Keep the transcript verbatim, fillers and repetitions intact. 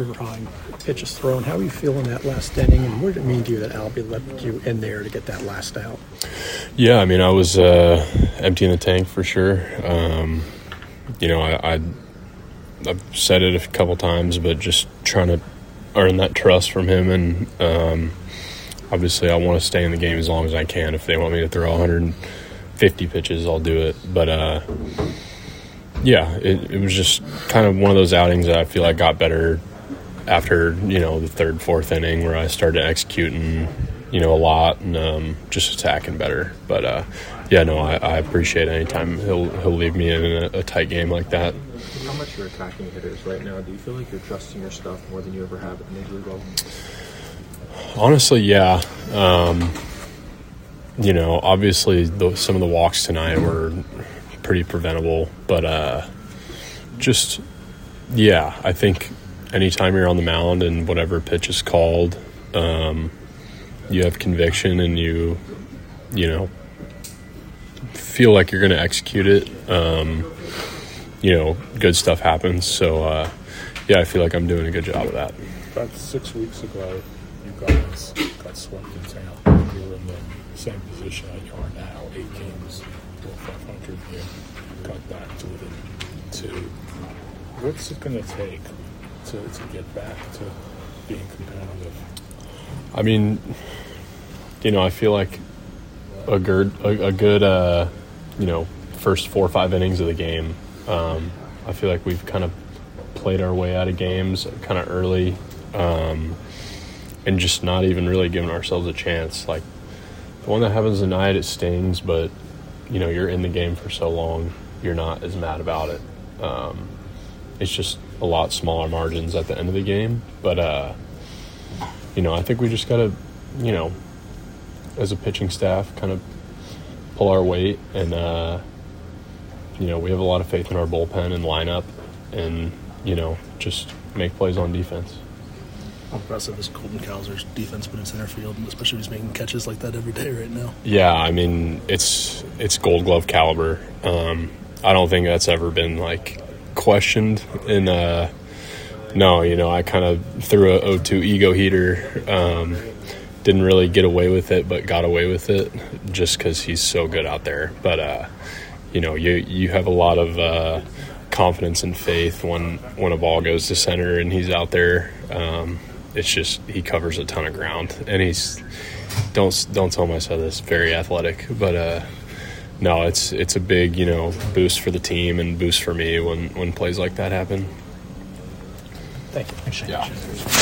career high pitches thrown. How are you feeling that last inning, and what did it mean to you that Albie left you in there to get that last out? Yeah, I mean, I was uh, emptying the tank for sure. Um, you know, I, I, I've said it a couple times, but just trying to earn that trust from him. And um, obviously I want to stay in the game as long as I can. If they want me to throw one hundred fifty pitches, I'll do it. But, uh, yeah, it, it was just kind of one of those outings that I feel like got better after, you know, the third, fourth inning where I started executing, you know, a lot and um, just attacking better. But, uh, yeah, no, I, I appreciate any time he'll he'll leave me in a, a tight game like that. How much you're attacking hitters right now? Do you feel like you're trusting your stuff more than you ever have at the major league level? Honestly, yeah. Um, you know, obviously the, some of the walks tonight were pretty preventable, but uh, just, yeah, I think anytime you're on the mound and whatever pitch is called, um, you have conviction and you, you know, feel like you're going to execute it. Um, you know, good stuff happens. So, uh, yeah, I feel like I'm doing a good job of that. About six weeks ago, you guys got swept in town. You were in the same position that you are now, eight games, below five hundred. You got back to within two. What's it going to take to, to get back to being competitive? I mean, you know, I feel like a good, a, a good, uh, you know, first four or five innings of the game. Um, I feel like we've kind of played our way out of games kind of early, um, and just not even really giving ourselves a chance. Like the one that happens tonight, it stings, but you know, you're in the game for so long, you're not as mad about it. Um, it's just a lot smaller margins at the end of the game, but uh, you know, I think we just got to, you know, as a pitching staff, kind of pull our weight and, uh, you know, we have a lot of faith in our bullpen and lineup and, you know, just make plays on defense. How impressive is Colton Cowser's defense been in center field, especially if he's making catches like that every day right now? Yeah, I mean, it's it's Gold Glove caliber. Um, I don't think that's ever been, like, questioned. And, uh, no, you know, I kind of threw a oh two ego heater. Um, didn't really get away with it, but got away with it just because he's so good out there. But, uh, you know, you you have a lot of uh, confidence and faith when, when a ball goes to center and he's out there. Um, it's just he covers a ton of ground. And he's – don't don't tell him I said this, very athletic. But, uh, no, it's it's a big, you know, boost for the team and boost for me when, when plays like that happen. Thank you. Yeah.